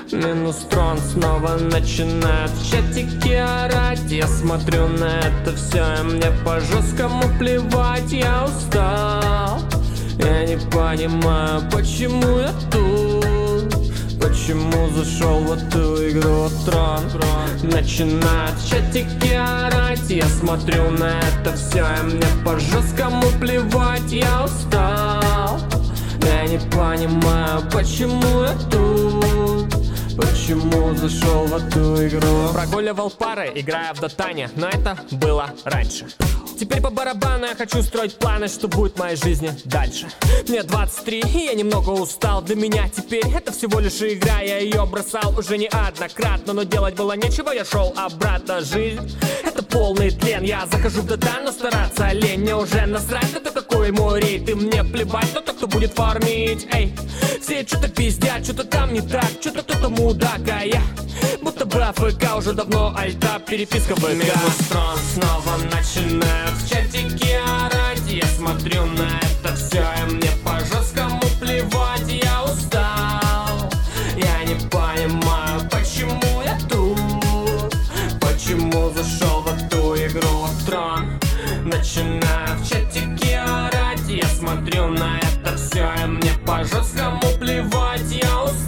Минус трон снова начинает в чатике орать. Я смотрю на это все, и мне по-жесткому плевать. Я устал, я не понимаю, почему я тут. Почему зашел в эту игру трон? Начинает в чатике орать. Я смотрю на это все, и мне по-жесткому плевать. Я устал, я не понимаю, почему я тут. Почему зашел в эту игру? Прогуливал пары, играя в дотане, но это было раньше. Теперь по барабану я хочу строить планы, что будет в моей жизни дальше. Мне 23, и я немного устал. Для меня теперь это всего лишь игра. Я ее бросал уже неоднократно, но делать было нечего, я шел обратно. Жизнь — это полный тлен. Я захожу в дотан, но стараться лень. Мне уже насрать на то, какой мой рейд. И мне плевать на то, кто будет фармить. Эй, все что-то пиздят, что-то там не так, что-то кто-то мудак, а я будто бы АФК, уже давно альта, переписка в ВК. Минус трон снова начинает в чатике орать. Я смотрю на это все, и мне по-жесткому плевать. Я устал, я не понимаю, почему я тут. Почему зашел в эту игру трон? Начинает в чатике орать. Я смотрю на это все, и мне по-жесткому плевать. Я устал.